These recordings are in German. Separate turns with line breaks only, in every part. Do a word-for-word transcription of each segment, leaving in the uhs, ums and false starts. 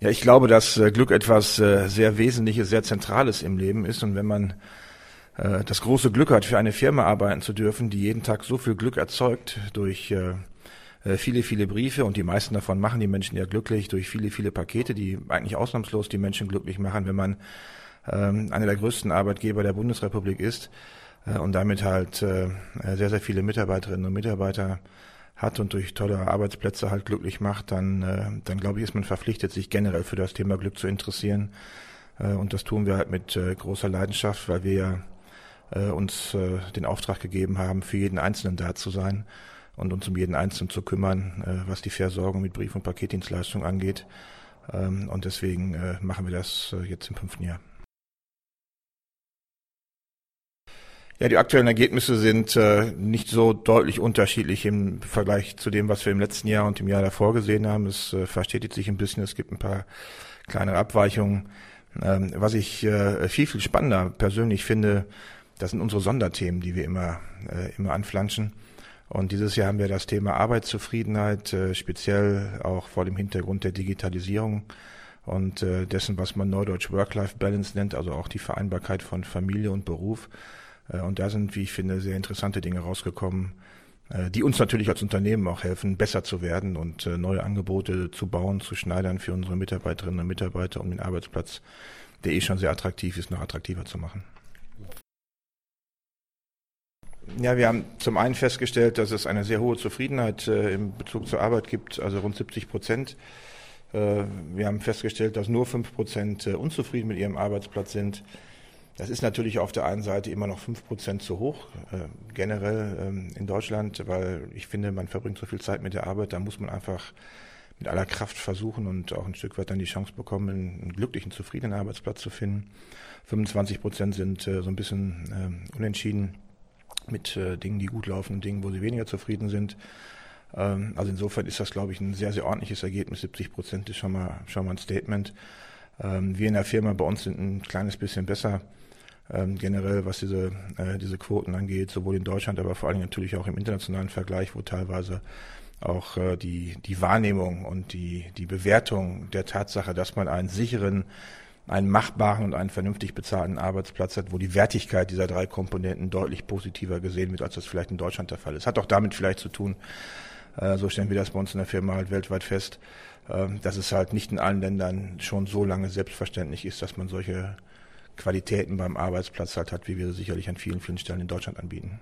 Ja, ich glaube, dass äh, Glück etwas äh, sehr Wesentliches, sehr Zentrales im Leben ist. Und wenn man äh, das große Glück hat, für eine Firma arbeiten zu dürfen, die jeden Tag so viel Glück erzeugt durch äh, äh, viele, viele Briefe, und die meisten davon machen die Menschen ja glücklich, durch viele, viele Pakete, die eigentlich ausnahmslos die Menschen glücklich machen, wenn man ähm, einer der größten Arbeitgeber der Bundesrepublik ist äh, und damit halt äh, sehr, sehr viele Mitarbeiterinnen und Mitarbeiter hat und durch tolle Arbeitsplätze halt glücklich macht, dann, äh, dann glaube ich, ist man verpflichtet, sich generell für das Thema Glück zu interessieren. Äh, und das tun wir halt mit äh, großer Leidenschaft, weil wir ja äh, uns äh, den Auftrag gegeben haben, für jeden Einzelnen da zu sein und uns um jeden Einzelnen zu kümmern, äh, was die Versorgung mit Brief- und Paketdienstleistungen angeht. Ähm, und deswegen äh, machen wir das äh, jetzt im fünften Jahr. Ja, die aktuellen Ergebnisse sind äh, nicht so deutlich unterschiedlich im Vergleich zu dem, was wir im letzten Jahr und im Jahr davor gesehen haben. Es äh, verstetigt sich ein bisschen, es gibt ein paar kleinere Abweichungen. Ähm, was ich äh, viel, viel spannender persönlich finde, das sind unsere Sonderthemen, die wir immer, äh, immer anflanschen. Und dieses Jahr haben wir das Thema Arbeitszufriedenheit, äh, speziell auch vor dem Hintergrund der Digitalisierung und äh, dessen, was man neudeutsch Work-Life-Balance nennt, also auch die Vereinbarkeit von Familie und Beruf. Und da sind, wie ich finde, sehr interessante Dinge rausgekommen, die uns natürlich als Unternehmen auch helfen, besser zu werden und neue Angebote zu bauen, zu schneidern für unsere Mitarbeiterinnen und Mitarbeiter, um den Arbeitsplatz, der eh schon sehr attraktiv ist, noch attraktiver zu machen. Ja, wir haben zum einen festgestellt, dass es eine sehr hohe Zufriedenheit äh, im Bezug zur Arbeit gibt, also rund siebzig Prozent. Äh, wir haben festgestellt, dass nur fünf Prozent äh, unzufrieden mit ihrem Arbeitsplatz sind. Das ist natürlich auf der einen Seite immer noch fünf Prozent zu hoch, äh, generell ähm, in Deutschland, weil ich finde, man verbringt so viel Zeit mit der Arbeit, da muss man einfach mit aller Kraft versuchen und auch ein Stück weit dann die Chance bekommen, einen glücklichen, zufriedenen Arbeitsplatz zu finden. fünfundzwanzig Prozent sind äh, so ein bisschen äh, unentschieden mit äh, Dingen, die gut laufen und Dingen, wo sie weniger zufrieden sind. Ähm, also insofern ist das, glaube ich, ein sehr, sehr ordentliches Ergebnis. siebzig Prozent ist schon mal, schon mal ein Statement. Ähm, wir in der Firma bei uns sind ein kleines bisschen besser. Ähm, generell, was diese, äh, diese Quoten angeht, sowohl in Deutschland, aber vor allem natürlich auch im internationalen Vergleich, wo teilweise auch äh, die, die Wahrnehmung und die, die Bewertung der Tatsache, dass man einen sicheren, einen machbaren und einen vernünftig bezahlten Arbeitsplatz hat, wo die Wertigkeit dieser drei Komponenten deutlich positiver gesehen wird, als das vielleicht in Deutschland der Fall ist. Hat auch damit vielleicht zu tun, äh, so stellen wir das bei uns in der Firma halt weltweit fest, äh, dass es halt nicht in allen Ländern schon so lange selbstverständlich ist, dass man solche Qualitäten beim Arbeitsplatz halt hat, wie wir sicherlich an vielen, vielen Stellen in Deutschland anbieten.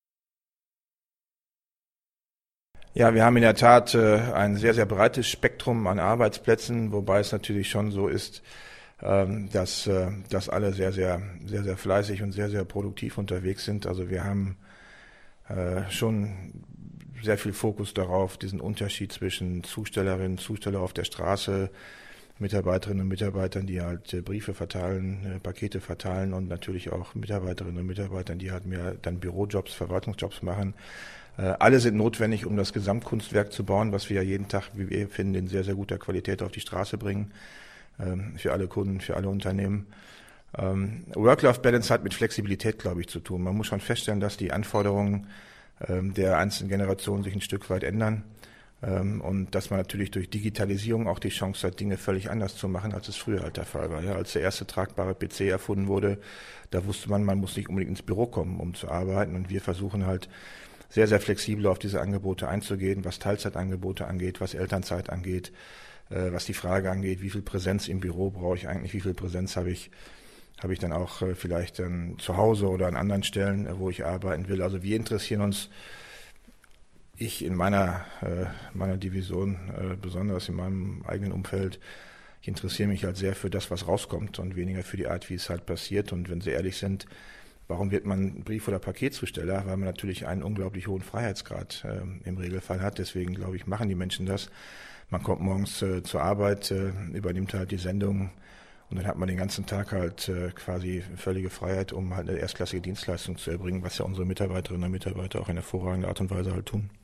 Ja, wir haben in der Tat äh, ein sehr, sehr breites Spektrum an Arbeitsplätzen, wobei es natürlich schon so ist, ähm, dass, äh, dass alle sehr, sehr, sehr, sehr fleißig und sehr, sehr produktiv unterwegs sind. Also wir haben äh, schon sehr viel Fokus darauf, diesen Unterschied zwischen Zustellerinnen, Zusteller auf der Straße, Mitarbeiterinnen und Mitarbeitern, die halt äh, Briefe verteilen, äh, Pakete verteilen und natürlich auch Mitarbeiterinnen und Mitarbeitern, die halt mehr dann Bürojobs, Verwaltungsjobs machen. Äh, alle sind notwendig, um das Gesamtkunstwerk zu bauen, was wir ja jeden Tag, wie wir finden, in sehr, sehr guter Qualität auf die Straße bringen, ähm, für alle Kunden, für alle Unternehmen. Ähm, Work-Life-Balance hat mit Flexibilität, glaube ich, zu tun. Man muss schon feststellen, dass die Anforderungen ähm, der einzelnen Generationen sich ein Stück weit ändern. Und dass man natürlich durch Digitalisierung auch die Chance hat, Dinge völlig anders zu machen, als es früher halt der Fall war. Ja, als der erste tragbare P C erfunden wurde, da wusste man, man muss nicht unbedingt ins Büro kommen, um zu arbeiten. Und wir versuchen halt sehr, sehr flexibel auf diese Angebote einzugehen, was Teilzeitangebote angeht, was Elternzeit angeht, was die Frage angeht, wie viel Präsenz im Büro brauche ich eigentlich, wie viel Präsenz habe ich, habe ich dann auch vielleicht dann zu Hause oder an anderen Stellen, wo ich arbeiten will. Also wir interessieren uns, ich in meiner, äh, meiner Division, äh, besonders in meinem eigenen Umfeld, ich interessiere mich halt sehr für das, was rauskommt und weniger für die Art, wie es halt passiert. Und wenn Sie ehrlich sind, warum wird man Brief- oder Paketzusteller? Weil man natürlich einen unglaublich hohen Freiheitsgrad äh, im Regelfall hat. Deswegen, glaube ich, machen die Menschen das. Man kommt morgens äh, zur Arbeit, äh, übernimmt halt die Sendung und dann hat man den ganzen Tag halt äh, quasi völlige Freiheit, um halt eine erstklassige Dienstleistung zu erbringen, was ja unsere Mitarbeiterinnen und Mitarbeiter auch in hervorragender Art und Weise halt tun.